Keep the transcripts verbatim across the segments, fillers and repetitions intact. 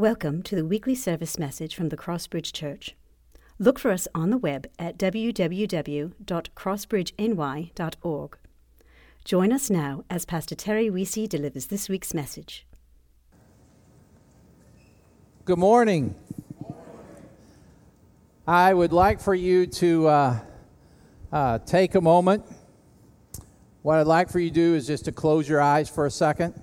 Welcome to the weekly service message from the Crossbridge Church. Look for us on the web at w w w dot crossbridge n y dot org. Join us now as Pastor Terry Weesey delivers this week's message. Good morning. I would like for you to uh, uh, take a moment. What I'd like for you to do is just to close your eyes for a second.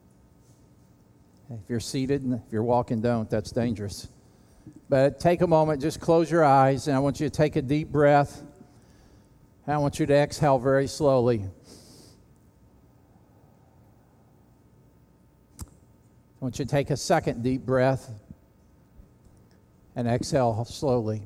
If you're seated and if you're walking, don't. That's dangerous. But take a moment, just close your eyes, and I want you to take a deep breath. And I want you to exhale very slowly. I want you to take a second deep breath and exhale slowly.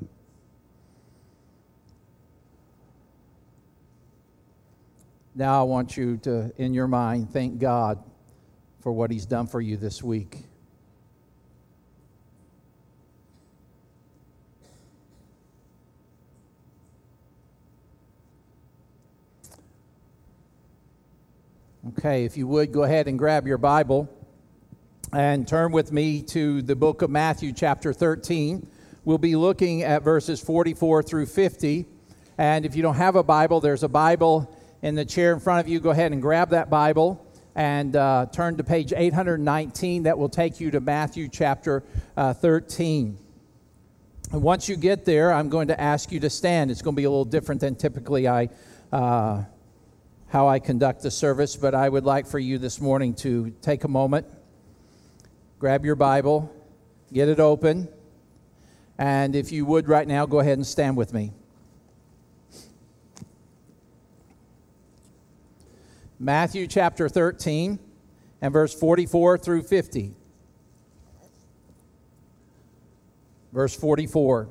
Now I want you to, in your mind, thank God for what He's done for you this week. Okay, if you would, go ahead and grab your Bible and turn with me to the book of Matthew, chapter thirteen. We'll be looking at verses forty-four through fifty. And if you don't have a Bible, there's a Bible in the chair in front of you. Go ahead and grab that Bible and uh, turn to page eight hundred nineteen. That will take you to Matthew chapter uh, thirteen. And once you get there, I'm going to ask you to stand. It's going to be a little different than typically I uh, how I conduct the service, but I would like for you this morning to take a moment, grab your Bible, get it open, and if you would right now, go ahead and stand with me. Matthew chapter thirteen and verse forty-four through fifty. Verse forty-four.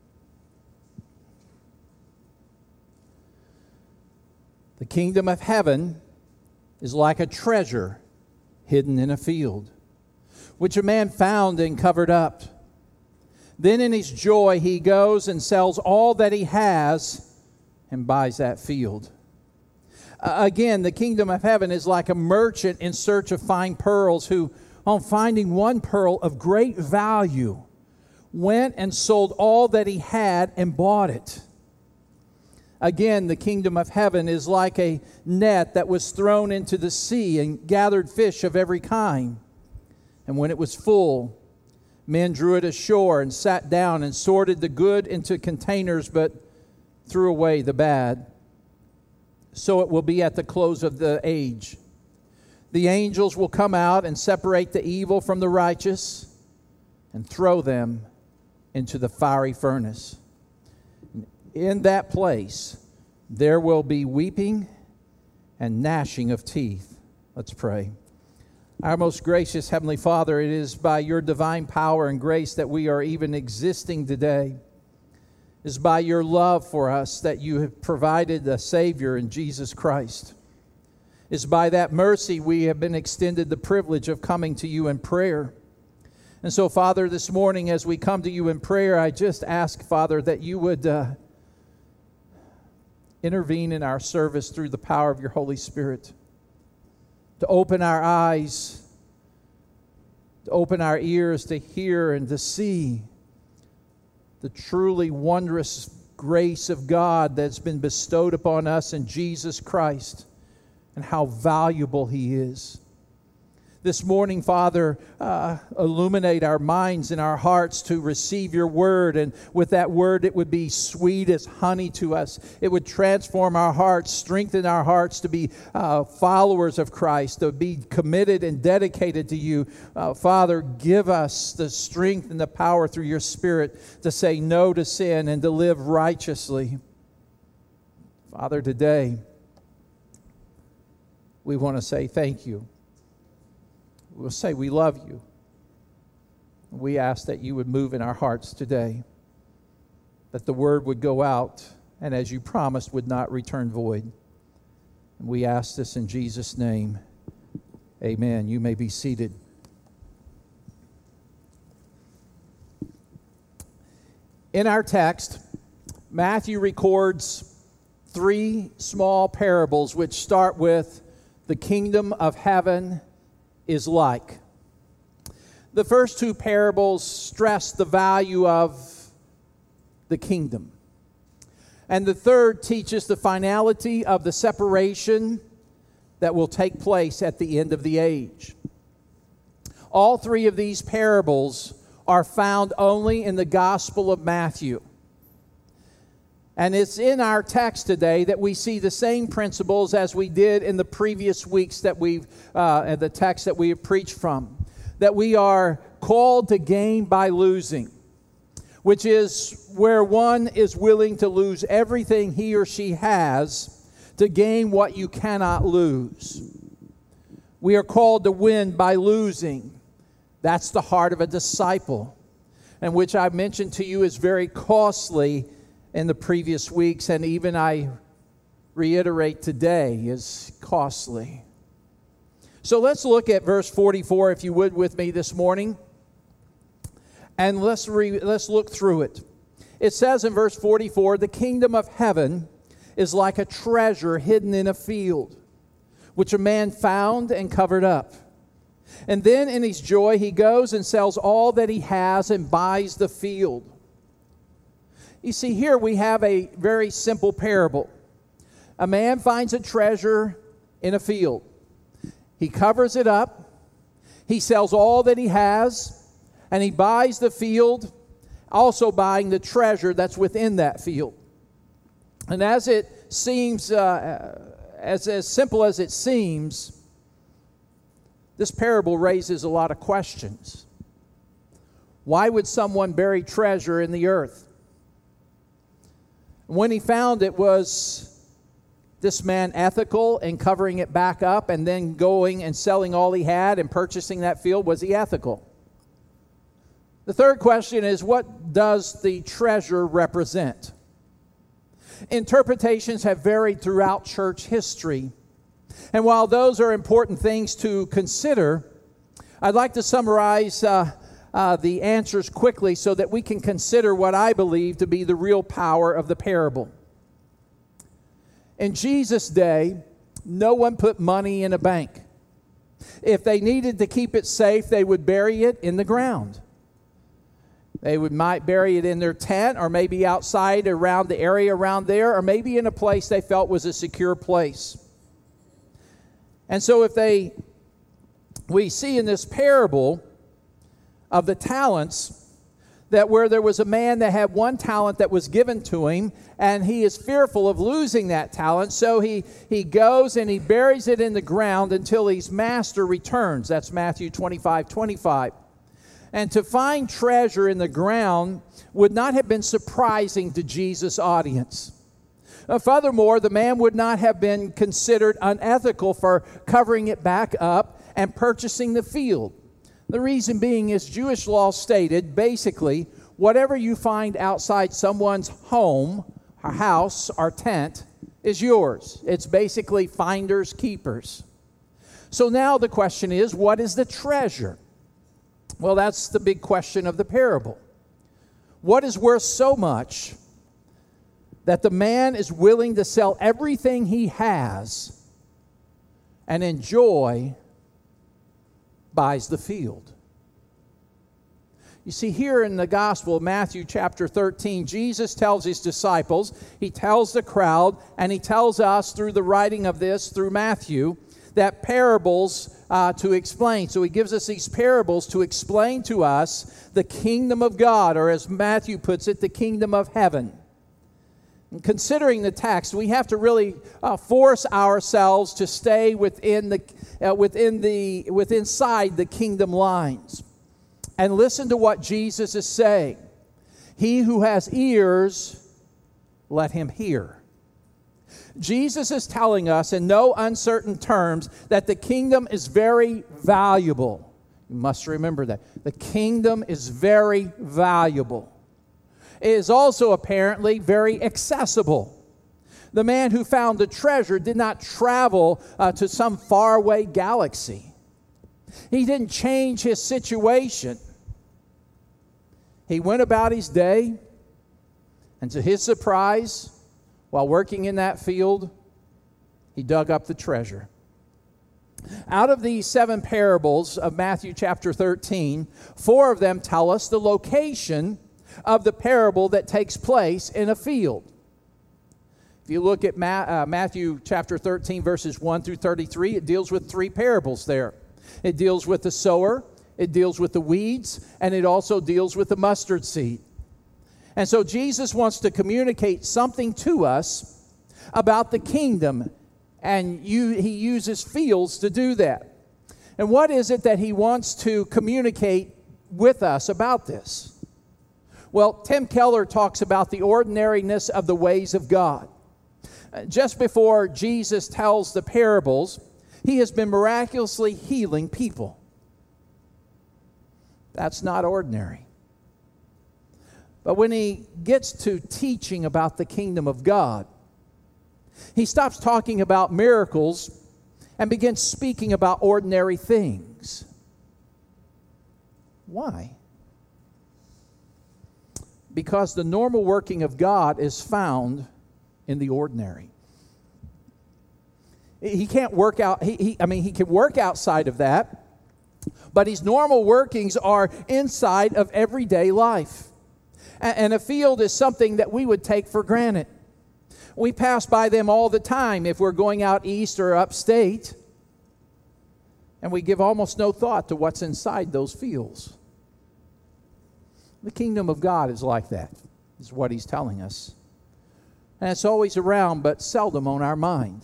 The kingdom of heaven is like a treasure hidden in a field, which a man found and covered up. Then in his joy he goes and sells all that he has and buys that field. Uh, again, the kingdom of heaven is like a merchant in search of fine pearls who, on finding one pearl of great value, went and sold all that he had and bought it. Again, the kingdom of heaven is like a net that was thrown into the sea and gathered fish of every kind. And when it was full, men drew it ashore and sat down and sorted the good into containers, but threw away the bad. So it will be at the close of the age. The angels will come out and separate the evil from the righteous and throw them into the fiery furnace. In that place, there will be weeping and gnashing of teeth. Let's pray. Our most gracious Heavenly Father, it is by your divine power and grace that we are even existing today. It is by your love for us that you have provided a Savior in Jesus Christ. It is by that mercy we have been extended the privilege of coming to you in prayer. And so, Father, this morning as we come to you in prayer, I just ask, Father, that you would uh, intervene in our service through the power of your Holy Spirit, to open our eyes, to open our ears to hear and to see the truly wondrous grace of God that's been bestowed upon us in Jesus Christ and how valuable He is. This morning, Father, uh, illuminate our minds and our hearts to receive your word. And with that word, it would be sweet as honey to us. It would transform our hearts, strengthen our hearts to be uh, followers of Christ, to be committed and dedicated to you. Uh, Father, give us the strength and the power through your Spirit to say no to sin and to live righteously. Father, today, we want to say thank you. We'll say we love you. We ask that you would move in our hearts today, that the word would go out, and as you promised, would not return void. And we ask this in Jesus' name. Amen. You may be seated. In our text, Matthew records three small parables which start with the kingdom of heaven is like. The first two parables stress the value of the kingdom. And the third teaches the finality of the separation that will take place at the end of the age. All three of these parables are found only in the Gospel of Matthew. And it's in our text today that we see the same principles as we did in the previous weeks that we've, uh, the text that we have preached from. That we are called to gain by losing, which is where one is willing to lose everything he or she has to gain what you cannot lose. We are called to win by losing. That's the heart of a disciple, and which I mentioned to you is very costly in the previous weeks, and even I reiterate today is costly. So let's look at verse forty-four, if you would, with me this morning, and let's re- let's look through it. It says in verse forty-four, "The kingdom of heaven is like a treasure hidden in a field, which a man found and covered up. And then in his joy he goes and sells all that he has and buys the field." You see, here we have a very simple parable. A man finds a treasure in a field. He covers it up, he sells all that he has, and he buys the field, also buying the treasure that's within that field. And as it seems, uh, as, as simple as it seems, this parable raises a lot of questions. Why would someone bury treasure in the earth? When he found it, was this man ethical in covering it back up and then going and selling all he had and purchasing that field? Was he ethical? The third question is, what does the treasure represent? Interpretations have varied throughout church history. And while those are important things to consider, I'd like to summarize uh, uh, the answers quickly so that we can consider what I believe to be the real power of the parable. In Jesus' day, no one put money in a bank. If they needed to keep it safe, they would bury it in the ground. They would might bury it in their tent, or maybe outside around the area around there, or maybe in a place they felt was a secure place. And so if they, we see in this parable of the talents, that where there was a man that had one talent that was given to him, and he is fearful of losing that talent, so he, he goes and he buries it in the ground until his master returns. That's Matthew twenty-five twenty-five. And to find treasure in the ground would not have been surprising to Jesus' audience. Uh, furthermore, the man would not have been considered unethical for covering it back up and purchasing the field. The reason being is Jewish law stated, basically, whatever you find outside someone's home, or house, or tent, is yours. It's basically finders, keepers. So now the question is, what is the treasure? Well, that's the big question of the parable. What is worth so much that the man is willing to sell everything he has and enjoy buys the field? You see, here in the Gospel of Matthew chapter thirteen, Jesus tells his disciples, he tells the crowd, and he tells us through the writing of this, through Matthew, that parables uh, to explain. So he gives us these parables to explain to us the kingdom of God, or as Matthew puts it, the kingdom of heaven. And considering the text, we have to really uh, force ourselves to stay within the uh, within the within inside the kingdom lines, and listen to what Jesus is saying. He who has ears, let him hear. Jesus is telling us in no uncertain terms that the kingdom is very valuable. You must remember that. The kingdom is very valuable. It is also apparently very accessible. The man who found the treasure did not travel uh, to some faraway galaxy. He didn't change his situation. He went about his day, and to his surprise, while working in that field, he dug up the treasure. Out of these seven parables of Matthew chapter thirteen, four of them tell us the location of the parable that takes place in a field. If you look at Ma- uh, Matthew chapter thirteen, verses one through thirty-three, it deals with three parables there. It deals with the sower, it deals with the weeds, and it also deals with the mustard seed. And so Jesus wants to communicate something to us about the kingdom, and you, he uses fields to do that. And what is it that he wants to communicate with us about this? Well, Tim Keller talks about the ordinariness of the ways of God. Just before Jesus tells the parables, he has been miraculously healing people. That's not ordinary. But when he gets to teaching about the kingdom of God, he stops talking about miracles and begins speaking about ordinary things. Why? Because the normal working of God is found in the ordinary. He can't work out, he, he, I mean, he can work outside of that, but his normal workings are inside of everyday life. And, and a field is something that we would take for granted. We pass by them all the time if we're going out east or upstate, and we give almost no thought to what's inside those fields. The kingdom of God is like that, is what he's telling us. And it's always around, but seldom on our mind.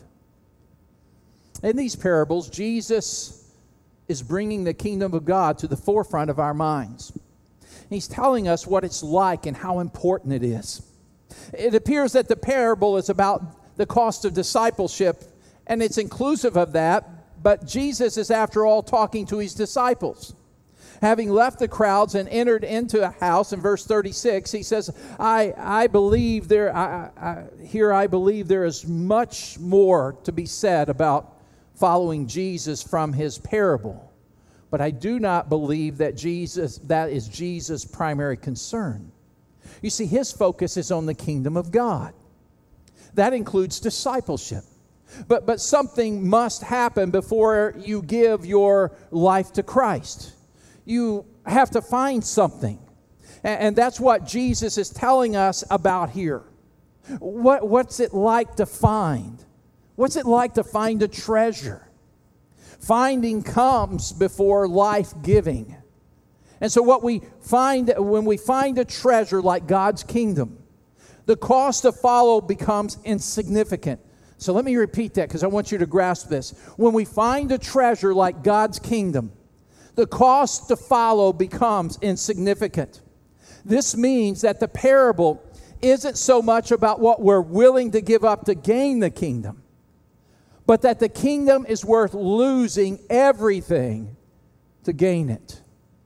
In these parables, Jesus is bringing the kingdom of God to the forefront of our minds. He's telling us what it's like and how important it is. It appears that the parable is about the cost of discipleship, and it's inclusive of that, but Jesus is, after all, talking to his disciples. Having left the crowds and entered into a house, in verse thirty-six, he says, I, I believe there, I, I, here I believe there is much more to be said about following Jesus from his parable. But I do not believe that Jesus, that is Jesus' primary concern. You see, his focus is on the kingdom of God. That includes discipleship. But, but something must happen before you give your life to Christ. You have to find something. And, and that's what Jesus is telling us about here. What, what's it like to find? What's it like to find a treasure? Finding comes before life-giving. And so what we find, when we find a treasure like God's kingdom, the cost to follow becomes insignificant. So let me repeat that because I want you to grasp this. When we find a treasure like God's kingdom, the cost to follow becomes insignificant. This means that the parable isn't so much about what we're willing to give up to gain the kingdom, but that the kingdom is worth losing everything to gain it.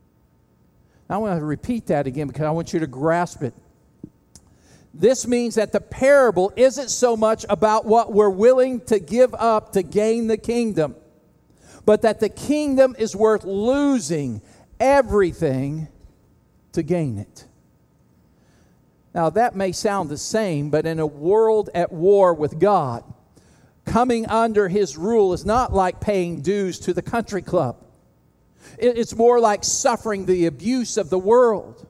I want to repeat that again because I want you to grasp it. This means that the parable isn't so much about what we're willing to give up to gain the kingdom, but that the kingdom is worth losing everything to gain it. Now, that may sound the same, but in a world at war with God, coming under his rule is not like paying dues to the country club. It's more like suffering the abuse of the world.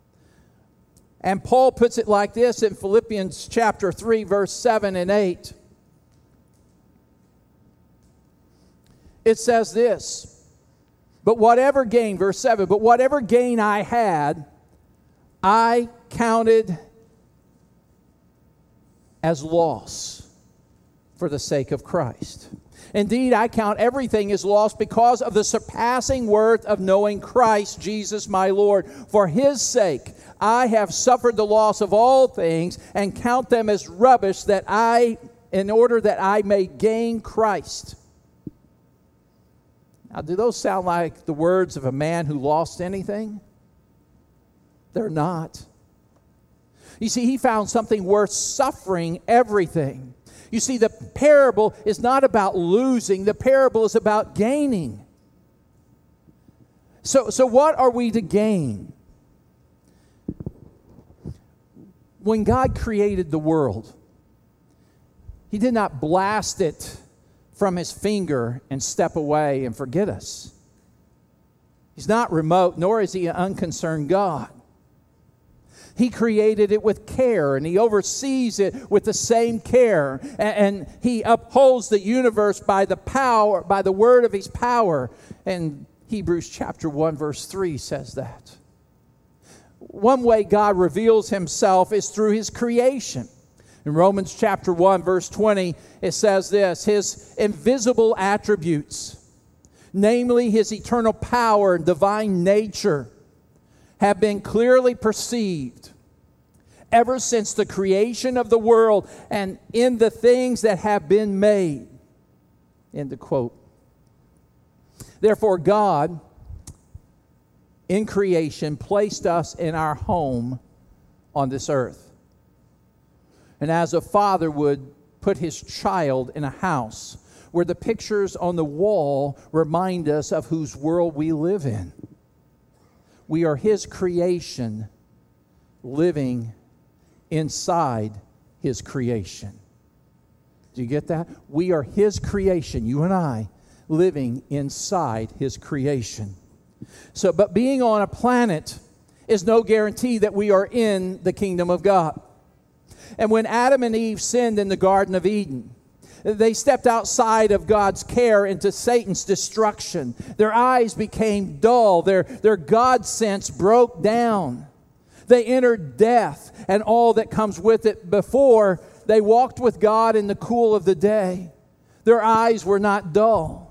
And Paul puts it like this in Philippians chapter three, verse seven and eight. It says this, but whatever gain, verse seven, but whatever gain I had, I counted as loss for the sake of Christ. Indeed, I count everything as loss because of the surpassing worth of knowing Christ Jesus my Lord. For his sake, I have suffered the loss of all things and count them as rubbish that I, in order that I may gain Christ. Now, do those sound like the words of a man who lost anything? They're not. You see, he found something worth suffering everything. You see, the parable is not about losing. The parable is about gaining. So, so what are we to gain? When God created the world, he did not blast it from his finger and step away and forget us. He's not remote, nor is he an unconcerned God. He created it with care, and he oversees it with the same care. And, and he upholds the universe by the power, by the word of his power. And Hebrews chapter one, verse three says that. One way God reveals himself is through his creation. In Romans chapter one, verse twenty, it says this: his invisible attributes, namely his eternal power and divine nature, have been clearly perceived ever since the creation of the world and in the things that have been made. End of quote. Therefore, God, in creation, placed us in our home on this earth. And as a father would put his child in a house where the pictures on the wall remind us of whose world we live in. We are his creation living inside his creation. Do you get that? We are his creation, you and I, living inside his creation. So, but being on a planet is no guarantee that we are in the kingdom of God. And when Adam and Eve sinned in the Garden of Eden, they stepped outside of God's care into Satan's destruction. Their eyes became dull. Their, their God sense broke down. They entered death and all that comes with it. Before they walked with God in the cool of the day, their eyes were not dull.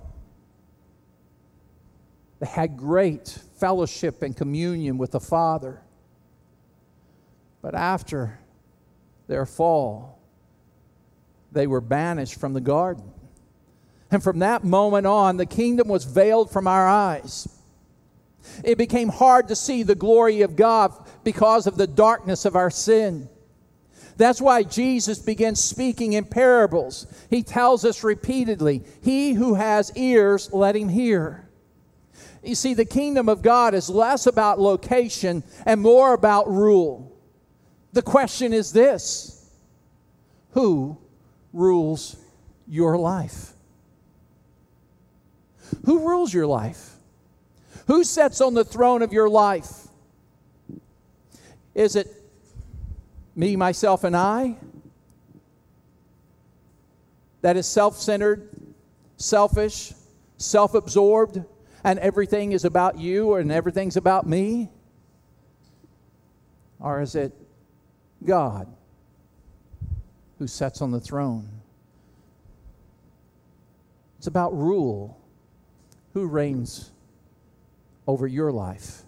They had great fellowship and communion with the Father. But after their fall, they were banished from the garden. And from that moment on, the kingdom was veiled from our eyes. It became hard to see the glory of God because of the darkness of our sin. That's why Jesus begins speaking in parables. He tells us repeatedly, "He who has ears, let him hear." You see, the kingdom of God is less about location and more about rule. The question is this: who rules your life? Who rules your life? Who sits on the throne of your life? Is it me, myself, and I? That is self-centered, selfish, self-absorbed, and everything is about you and everything's about me? Or is it God who sits on the throne? It's about rule. Who reigns over your life?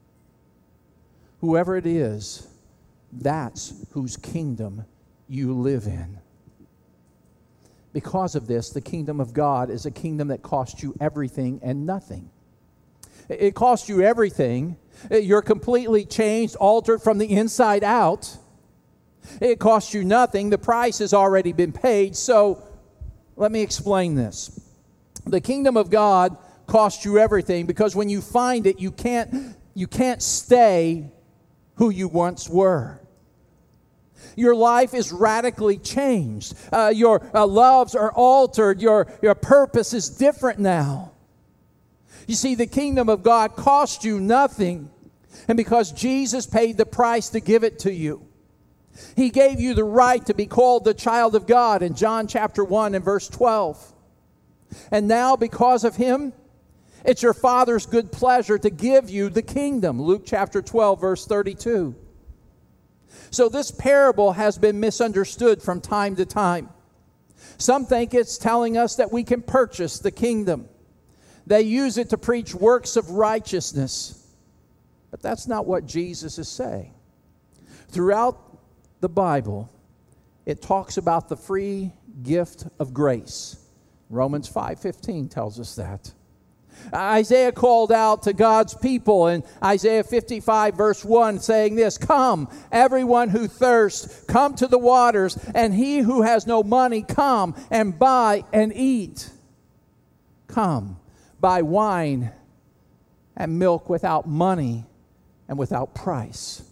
Whoever it is, that's whose kingdom you live in. Because of this, the kingdom of God is a kingdom that costs you everything and nothing. It costs you everything. You're completely changed, altered from the inside out. It costs you nothing. The price has already been paid. So let me explain this. The kingdom of God costs you everything because when you find it, you can't, you can't stay who you once were. Your life is radically changed. Uh, your uh, loves are altered. Your, your purpose is different now. You see, the kingdom of God cost you nothing. And because Jesus paid the price to give it to you, He gave you the right to be called the child of God in John chapter one and verse twelve. And now because of Him, it's your Father's good pleasure to give you the kingdom. Luke chapter twelve verse thirty-two. So this parable has been misunderstood from time to time. Some think it's telling us that we can purchase the kingdom. They use it to preach works of righteousness. But that's not what Jesus is saying. Throughout the Bible, it talks about the free gift of grace. Romans five fifteen tells us that. Isaiah called out to God's people in Isaiah fifty-five verse one saying this, "Come, everyone who thirsts, come to the waters, and he who has no money, come and buy and eat. Come, buy wine and milk without money and without price."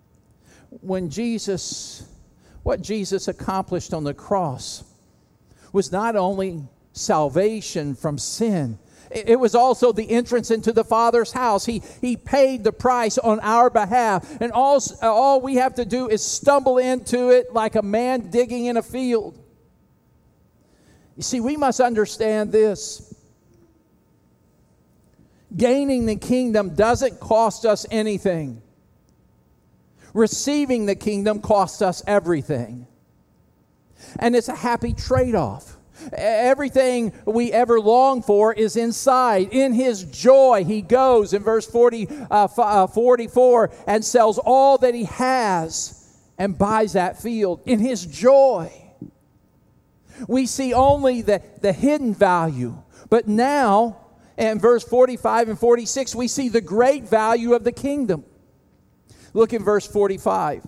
When Jesus, what Jesus accomplished on the cross was not only salvation from sin, it was also the entrance into the Father's house. He, he paid the price on our behalf. And all, all we have to do is stumble into it like a man digging in a field. You see, we must understand this. Gaining the kingdom doesn't cost us anything. Receiving the kingdom costs us everything. And it's a happy trade-off. Everything we ever long for is inside. In his joy, he goes in verse forty, uh, forty-four and sells all that he has and buys that field. In his joy, we see only the, the hidden value. But now, in verse forty-five and forty-six, we see the great value of the kingdom. Look in verse forty-five.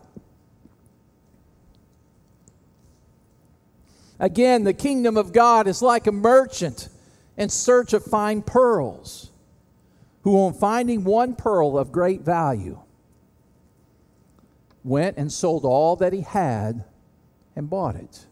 Again, the kingdom of God is like a merchant in search of fine pearls, who on finding one pearl of great value, went and sold all that he had and bought it.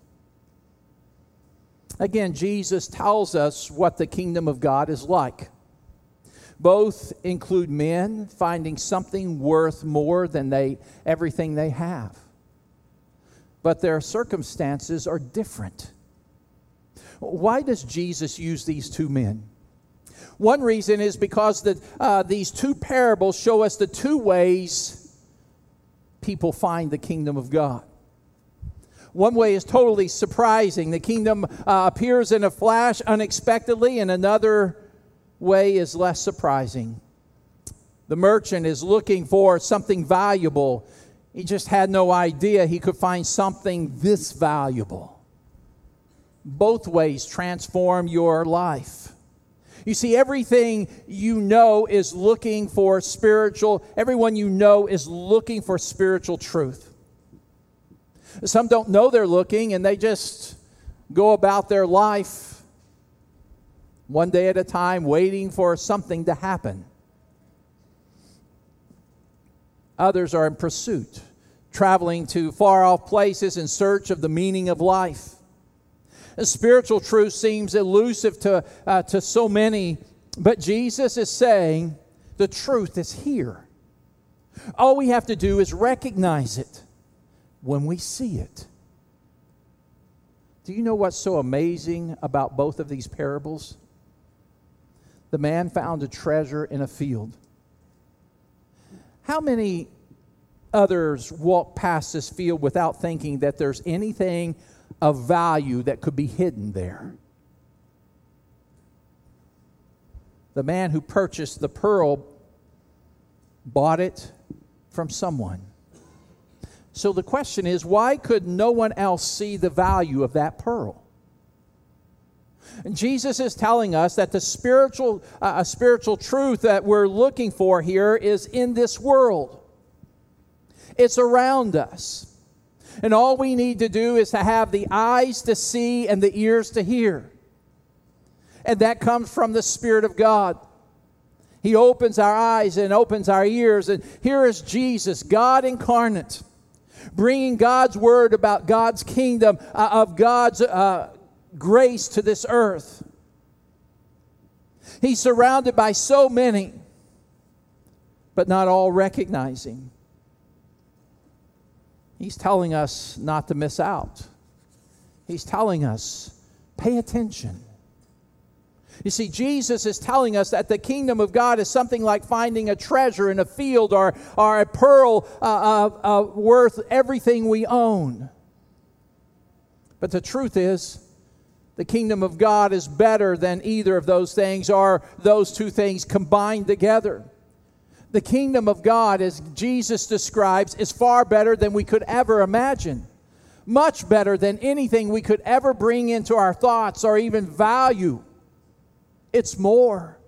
Again, Jesus tells us what the kingdom of God is like. Both include men finding something worth more than they everything they have. But their circumstances are different. Why does Jesus use these two men? One reason is because the, uh, these two parables show us the two ways people find the kingdom of God. One way is totally surprising. The kingdom uh, appears in a flash unexpectedly, and another way is less surprising. The merchant is looking for something valuable. He just had no idea he could find something this valuable. Both ways transform your life. You see, everything you know is looking for spiritual, everyone you know is looking for spiritual truth. Some don't know they're looking, and they just go about their life one day at a time, waiting for something to happen. Others are in pursuit, traveling to far-off places in search of the meaning of life. The spiritual truth seems elusive to, uh, to so many, but Jesus is saying the truth is here. All we have to do is recognize it when we see it. Do you know what's so amazing about both of these parables? The man found a treasure in a field. How many others walk past this field without thinking that there's anything of value that could be hidden there? The man who purchased the pearl bought it from someone. So the question is, why could no one else see the value of that pearl? And Jesus is telling us that the spiritual, uh, a spiritual truth that we're looking for here is in this world. It's around us. And all we need to do is to have the eyes to see and the ears to hear. And that comes from the Spirit of God. He opens our eyes and opens our ears. And here is Jesus, God incarnate, bringing God's word about God's kingdom, uh, of God's uh, grace to this earth. He's surrounded by so many, but not all recognizing. He's telling us not to miss out. He's telling us, pay attention. You see, Jesus is telling us that the kingdom of God is something like finding a treasure in a field, or, or a pearl uh, uh, uh, worth everything we own. But the truth is, the kingdom of God is better than either of those things, or those two things combined together. The kingdom of God, as Jesus describes, is far better than we could ever imagine. Much better than anything we could ever bring into our thoughts or even value. It's more.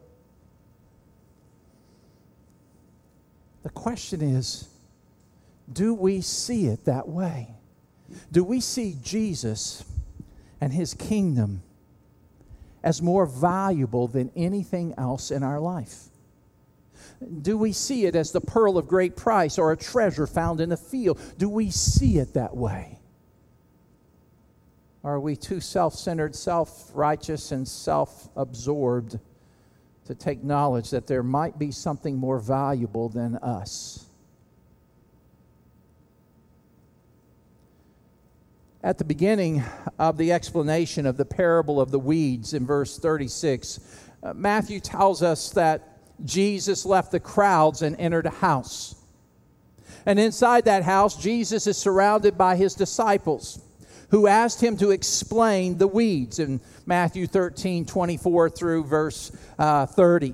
The question is, do we see it that way? Do we see Jesus and his kingdom as more valuable than anything else in our life? Do we see it as the pearl of great price or a treasure found in a field? Do we see it that way? Or are we too self-centered, self-righteous, and self-absorbed to take knowledge that there might be something more valuable than us? At the beginning of the explanation of the parable of the weeds in verse thirty-six, uh, Matthew tells us that Jesus left the crowds and entered a house. And inside that house, Jesus is surrounded by his disciples, who asked him to explain the weeds in Matthew thirteen, twenty-four through verse uh, thirty.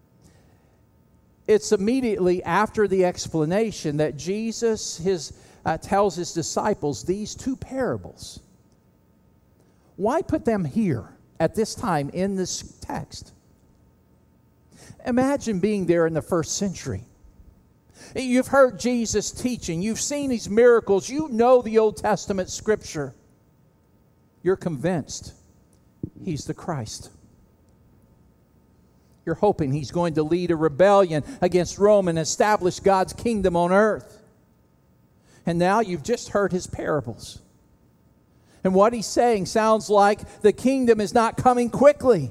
It's immediately after the explanation that Jesus his, uh, tells his disciples these two parables. Why put them here at this time in this text? Imagine being there in the first century. You've heard Jesus teaching. You've seen these miracles. You know the Old Testament scripture. You're convinced he's the Christ. You're hoping he's going to lead a rebellion against Rome and establish God's kingdom on earth. And now you've just heard his parables. And what he's saying sounds like the kingdom is not coming quickly.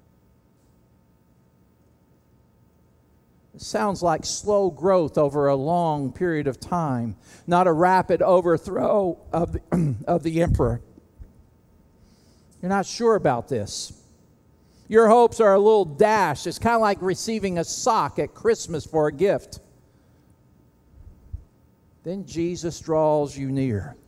It sounds like slow growth over a long period of time, not a rapid overthrow of the, of the emperor. You're not sure about this. Your hopes are a little dashed. It's kind of like receiving a sock at Christmas for a gift. Then Jesus draws you near.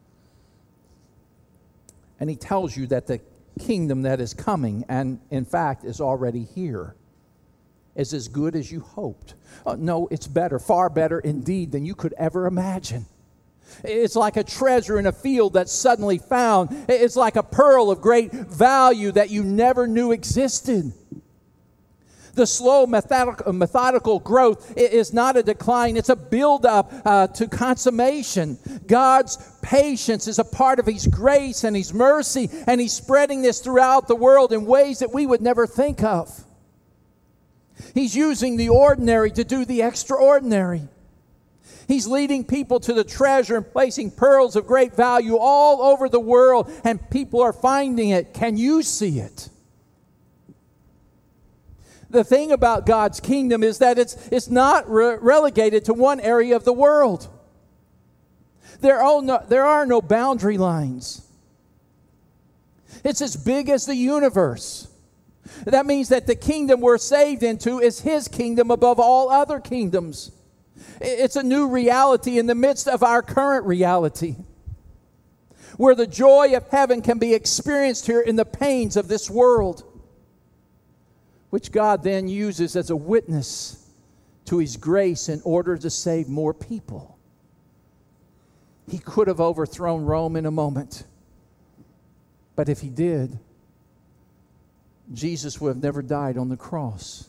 And he tells you that the kingdom that is coming, and in fact is already here, is as good as you hoped. Oh, no, it's better, far better indeed than you could ever imagine. It's like a treasure in a field that's suddenly found. It's like a pearl of great value that you never knew existed. The slow methodical, methodical growth is not a decline. It's a build-up uh, to consummation. God's patience is a part of his grace and his mercy, and he's spreading this throughout the world in ways that we would never think of. He's using the ordinary to do the extraordinary. He's leading people to the treasure and placing pearls of great value all over the world, and people are finding it. Can you see it? The thing about God's kingdom is that it's, it's not re- relegated to one area of the world. There are, no, there are no boundary lines. It's as big as the universe. That means that the kingdom we're saved into is his kingdom above all other kingdoms. It's a new reality in the midst of our current reality, where the joy of heaven can be experienced here in the pains of this world, which God then uses as a witness to his grace in order to save more people. He could have overthrown Rome in a moment, but if he did, Jesus would have never died on the cross.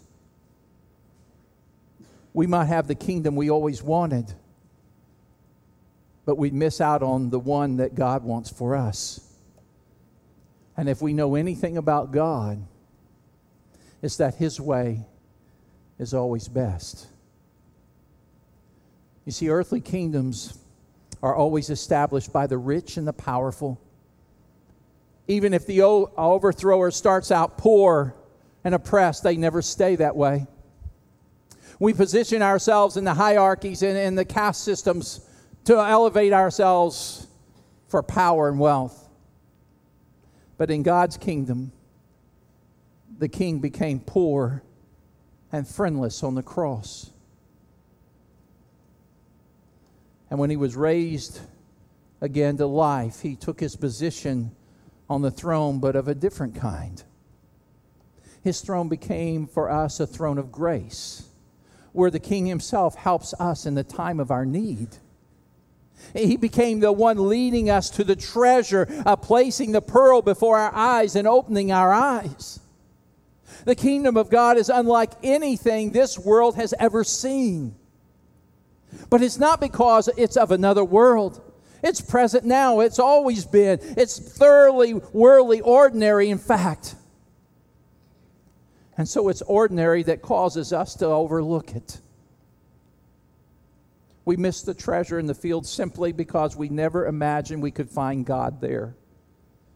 We might have the kingdom we always wanted, but we'd miss out on the one that God wants for us. And if we know anything about God, it's that his way is always best. You see, earthly kingdoms are always established by the rich and the powerful. Even if the overthrower starts out poor and oppressed, they never stay that way. We position ourselves in the hierarchies and in the caste systems to elevate ourselves for power and wealth. But in God's kingdom, the king became poor and friendless on the cross. And when he was raised again to life, he took his position on the throne, but of a different kind. His throne became for us a throne of grace, where the king himself helps us in the time of our need. He became the one leading us to the treasure, uh, placing the pearl before our eyes and opening our eyes. The kingdom of God is unlike anything this world has ever seen. But it's not because it's of another world. It's present now. It's always been. It's thoroughly worldly, ordinary, in fact. And so it's ordinary that causes us to overlook it. We miss the treasure in the field simply because we never imagined we could find God there.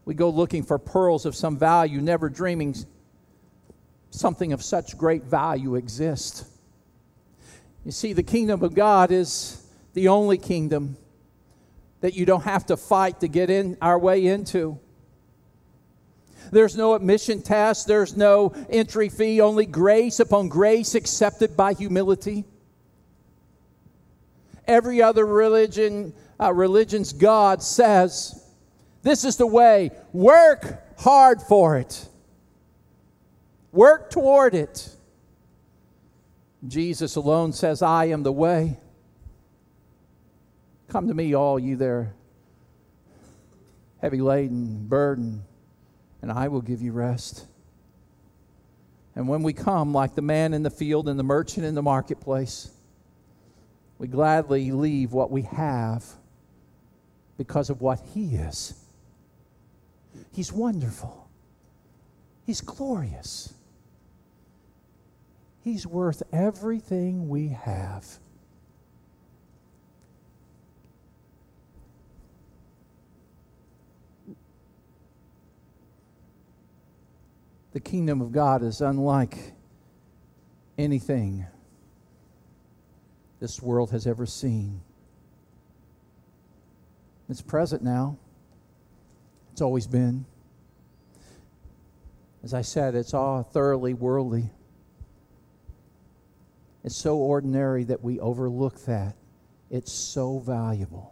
We go looking for pearls of some value, never dreaming something of such great value exists. You see, the kingdom of God is the only kingdom that you don't have to fight to get in our way into. There's no admission test. There's no entry fee. Only grace upon grace accepted by humility. Every other religion, uh, religion's God says, this is the way. Work hard for it. Work toward it. Jesus alone says, I am the way. Come to me, all you there, heavy laden, burdened, and I will give you rest. And when we come, like the man in the field and the merchant in the marketplace, we gladly leave what we have because of what He is. He's wonderful. He's glorious. He's worth everything we have. The kingdom of God is unlike anything this world has ever seen. It's present now. It's always been. As I said, it's all thoroughly worldly. It's so ordinary that we overlook that. It's so valuable.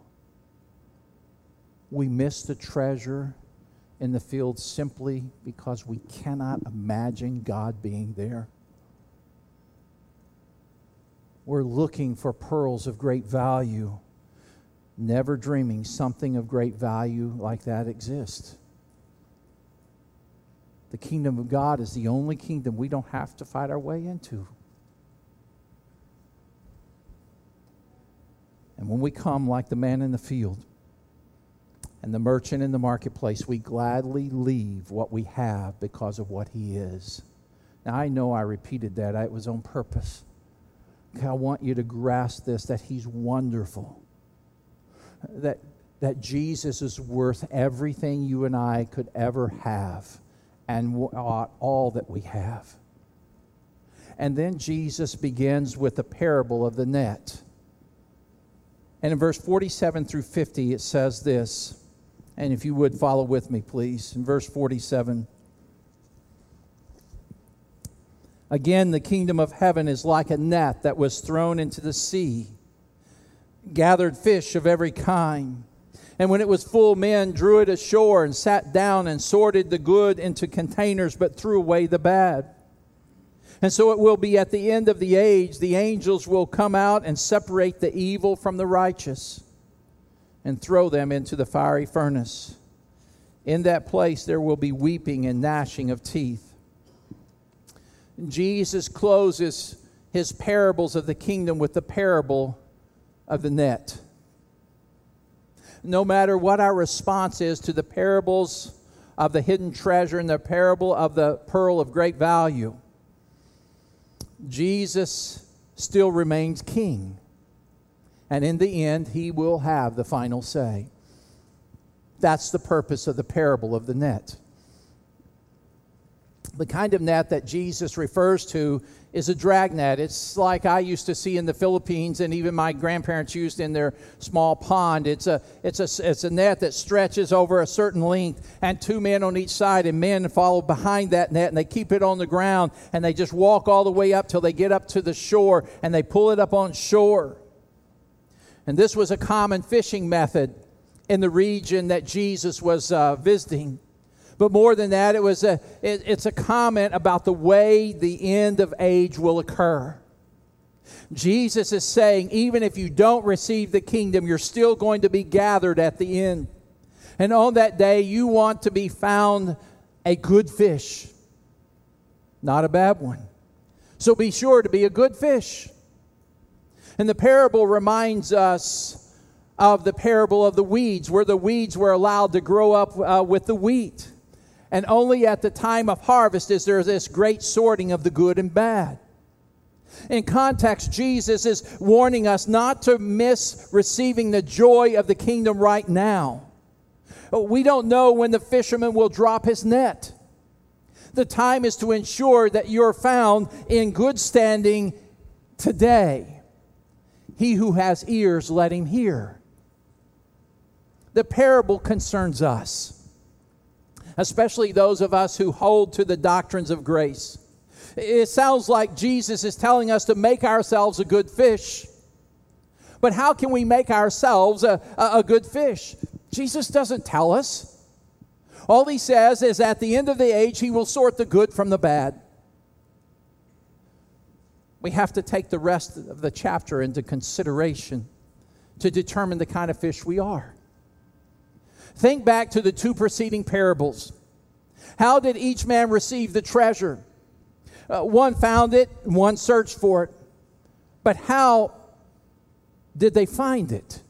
We miss the treasure in the field simply because we cannot imagine God being there. We're looking for pearls of great value, never dreaming something of great value like that exists. The kingdom of God is the only kingdom we don't have to fight our way into. And when we come like the man in the field and the merchant in the marketplace, we gladly leave what we have because of what He is. Now, I know I repeated that. It was on purpose. Okay, I want you to grasp this, that He's wonderful. That, that Jesus is worth everything you and I could ever have and all that we have. And then Jesus begins with the parable of the net. And in verse forty-seven through fifty, it says this. And if you would follow with me, please. In verse forty-seven. Again, the kingdom of heaven is like a net that was thrown into the sea, gathered fish of every kind. And when it was full, men drew it ashore and sat down and sorted the good into containers, but threw away the bad. And so it will be at the end of the age, the angels will come out and separate the evil from the righteous and throw them into the fiery furnace. In that place there will be weeping and gnashing of teeth. Jesus closes His parables of the kingdom with the parable of the net. No matter what our response is to the parables of the hidden treasure and the parable of the pearl of great value, Jesus still remains king. And in the end, He will have the final say. That's the purpose of the parable of the net. The kind of net that Jesus refers to is a drag net. It's like I used to see in the Philippines, and even my grandparents used in their small pond. It's a it's a it's a net that stretches over a certain length, and two men on each side, and men follow behind that net, and they keep it on the ground, and they just walk all the way up till they get up to the shore, and they pull it up on shore. And this was a common fishing method in the region that Jesus was uh, visiting. But more than that, it was a it, it's a comment about the way the end of age will occur. Jesus is saying, even if you don't receive the kingdom, you're still going to be gathered at the end. And on that day, you want to be found a good fish, not a bad one. So be sure to be a good fish. And the parable reminds us of the parable of the weeds, where the weeds were allowed to grow up uh, with the wheat. And only at the time of harvest is there this great sorting of the good and bad. In context, Jesus is warning us not to miss receiving the joy of the kingdom right now. We don't know when the fisherman will drop his net. The time is to ensure that you're found in good standing today. He who has ears, let him hear. The parable concerns us, especially those of us who hold to the doctrines of grace. It sounds like Jesus is telling us to make ourselves a good fish. But how can we make ourselves a, a, a good fish? Jesus doesn't tell us. All he says is at the end of the age, he will sort the good from the bad. We have to take the rest of the chapter into consideration to determine the kind of fish we are. Think back to the two preceding parables. How did each man receive the treasure? Uh, one found it, one searched for it. But how did they find it?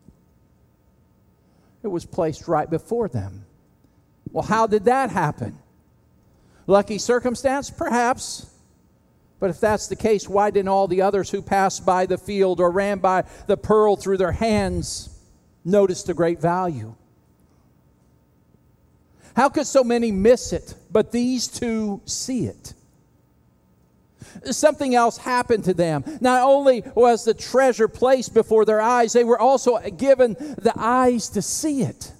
It was placed right before them. Well, how did that happen? Lucky circumstance? Perhaps. But if that's the case, why didn't all the others who passed by the field or ran by the pearl through their hands notice the great value? How could so many miss it, but these two see it? Something else happened to them. Not only was the treasure placed before their eyes, they were also given the eyes to see it.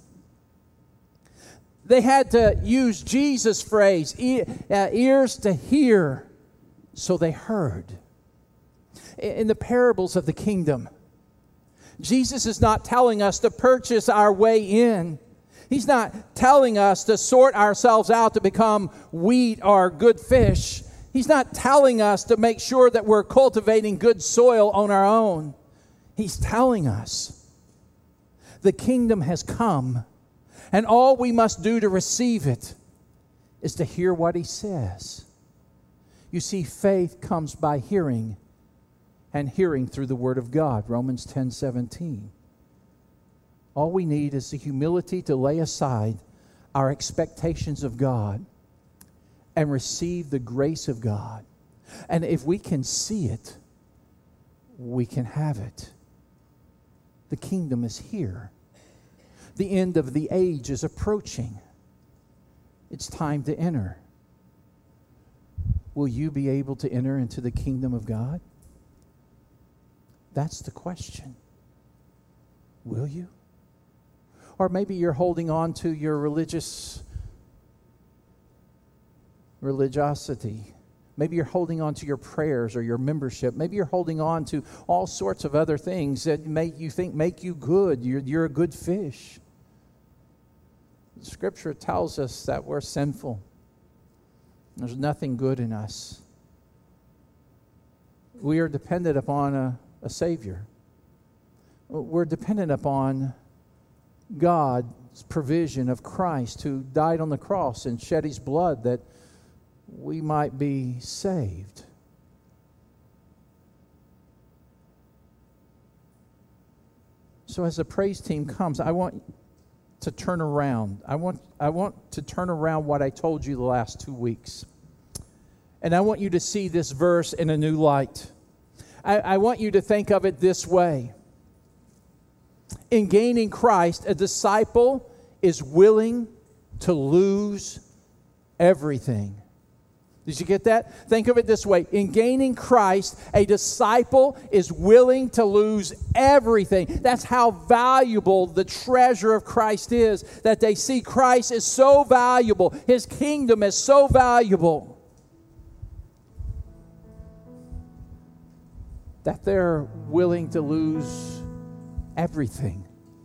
They had to use Jesus' phrase, e- uh, ears to hear, so they heard. In the parables of the kingdom, Jesus is not telling us to purchase our way in. He's not telling us to sort ourselves out to become wheat or good fish. He's not telling us to make sure that we're cultivating good soil on our own. He's telling us the kingdom has come, and all we must do to receive it is to hear what he says. You see, faith comes by hearing, and hearing through the word of God, Romans ten seventeen. All we need is the humility to lay aside our expectations of God and receive the grace of God. And if we can see it, we can have it. The kingdom is here. The end of the age is approaching. It's time to enter. Will you be able to enter into the kingdom of God? That's the question. Will you? Or maybe you're holding on to your religious religiosity. Maybe you're holding on to your prayers or your membership. Maybe you're holding on to all sorts of other things that make you think make you good. You're, you're a good fish. Scripture tells us that we're sinful. There's nothing good in us. We are dependent upon a, a Savior. We're dependent upon God's provision of Christ, who died on the cross and shed his blood that we might be saved. So as the praise team comes, I want to turn around. I want I want to turn around what I told you the last two weeks. And I want you to see this verse in a new light. I, I want you to think of it this way. In gaining Christ, a disciple is willing to lose everything. Did you get that? Think of it this way. In gaining Christ, a disciple is willing to lose everything. That's how valuable the treasure of Christ is, that they see Christ is so valuable. His kingdom is so valuable that they're willing to lose everything.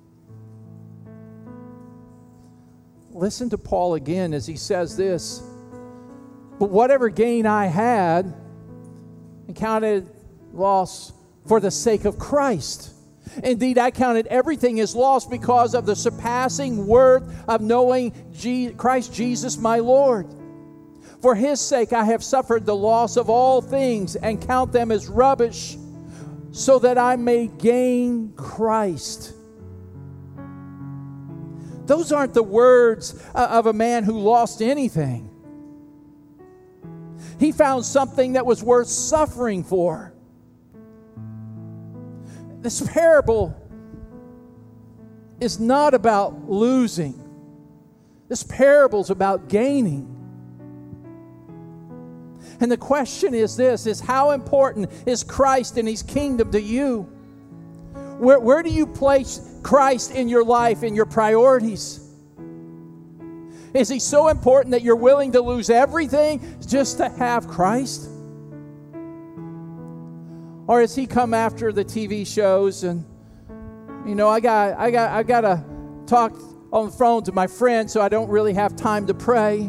Listen to Paul again as he says this. But whatever gain I had, I counted loss for the sake of Christ. Indeed, I counted everything as loss because of the surpassing worth of knowing Je- Christ Jesus my Lord. For his sake I have suffered the loss of all things and count them as rubbish, so that I may gain Christ. Those aren't the words of a man who lost anything. He found something that was worth suffering for. This parable is not about losing. This parable's about gaining. And the question is this, is how important is Christ and His kingdom to you? Where, where do you place Christ in your life, in your priorities? Is He so important that you're willing to lose everything just to have Christ? Or has He come after the T V shows and, you know, I got I got I got to talk on the phone to my friend so I don't really have time to pray.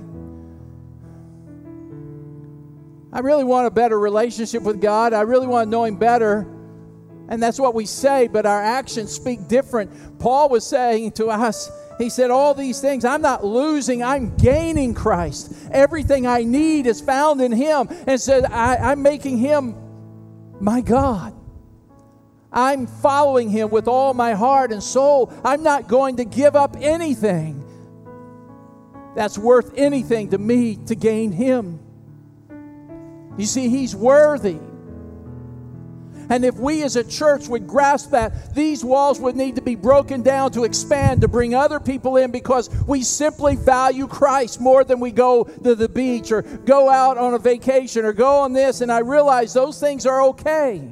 I really want a better relationship with God. I really want to know Him better. And that's what we say, but our actions speak different. Paul was saying to us, he said, all these things, I'm not losing, I'm gaining Christ. Everything I need is found in Him. And said, I, I'm making Him my God. I'm following Him with all my heart and soul. I'm not going to give up anything that's worth anything to me to gain Him. You see, He's worthy. And if we as a church would grasp that, these walls would need to be broken down to expand, to bring other people in, because we simply value Christ more than we go to the beach or go out on a vacation or go on this. And I realize those things are okay.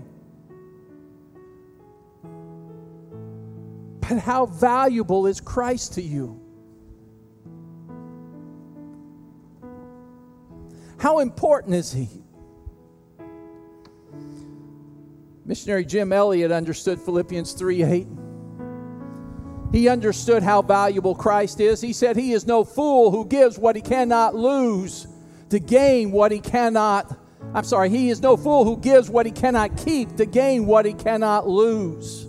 But how valuable is Christ to you? How important is He? Missionary Jim Elliot understood Philippians three eight. He understood how valuable Christ is. He said, He is no fool who gives what he cannot lose to gain what he cannot. I'm sorry, He is no fool who gives what he cannot keep to gain what he cannot lose.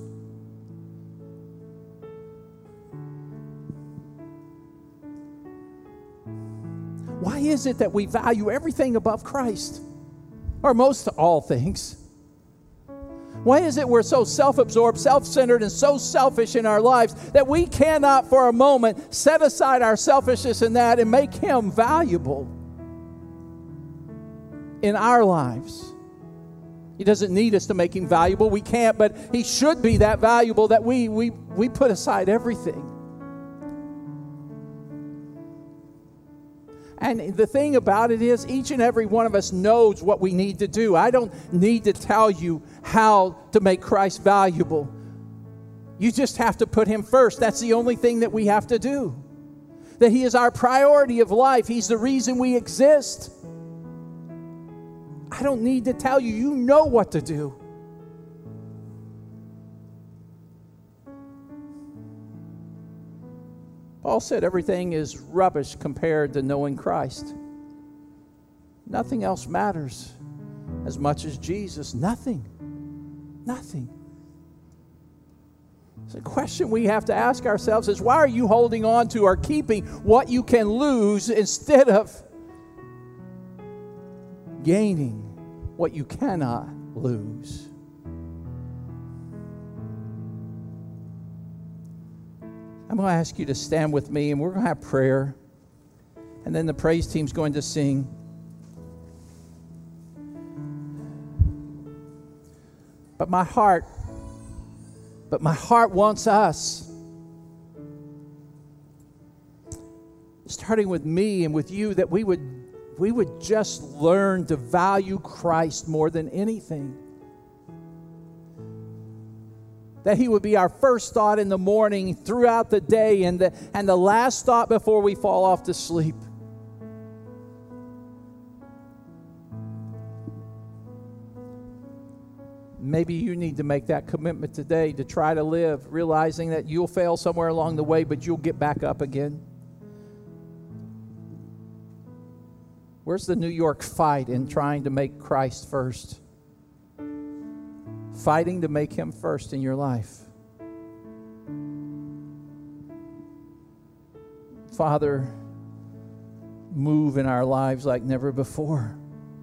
Why is it that we value everything above Christ? Or most all things? Why is it we're so self-absorbed, self-centered, and so selfish in our lives that we cannot for a moment set aside our selfishness in that and make Him valuable in our lives? He doesn't need us to make Him valuable. We can't, but He should be that valuable that we, we, we put aside everything. And the thing about it is, each and every one of us knows what we need to do. I don't need to tell you how to make Christ valuable. You just have to put Him first. That's the only thing that we have to do. That He is our priority of life. He's the reason we exist. I don't need to tell you. You know what to do. Paul said everything is rubbish compared to knowing Christ. Nothing else matters as much as Jesus. Nothing. Nothing. So the question we have to ask ourselves is, why are you holding on to or keeping what you can lose instead of gaining what you cannot lose? I'm going to ask you to stand with me, and we're going to have prayer. And then the praise team's going to sing. But my heart, but my heart wants us, starting with me and with you, that we would, we would just learn to value Christ more than anything. That He would be our first thought in the morning, throughout the day, and the, and the last thought before we fall off to sleep. Maybe you need to make that commitment today to try to live, realizing that you'll fail somewhere along the way, but you'll get back up again. Where's the New York fight in trying to make Christ first? Fighting to make Him first in your life. Father, move in our lives like never before.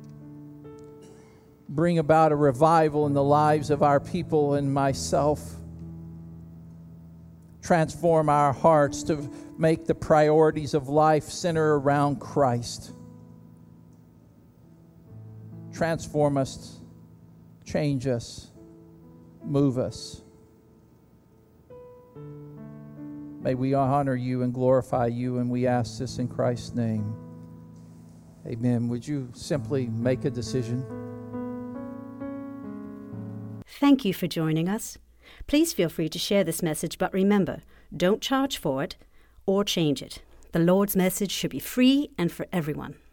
Bring about a revival in the lives of our people and myself. Transform our hearts to make the priorities of life center around Christ. Transform us, change us, move us. May we honor you and glorify you, and we ask this in Christ's name. Amen. Would you simply make a decision? Thank you for joining us. Please feel free to share this message, but remember, don't charge for it or change it. The Lord's message should be free and for everyone.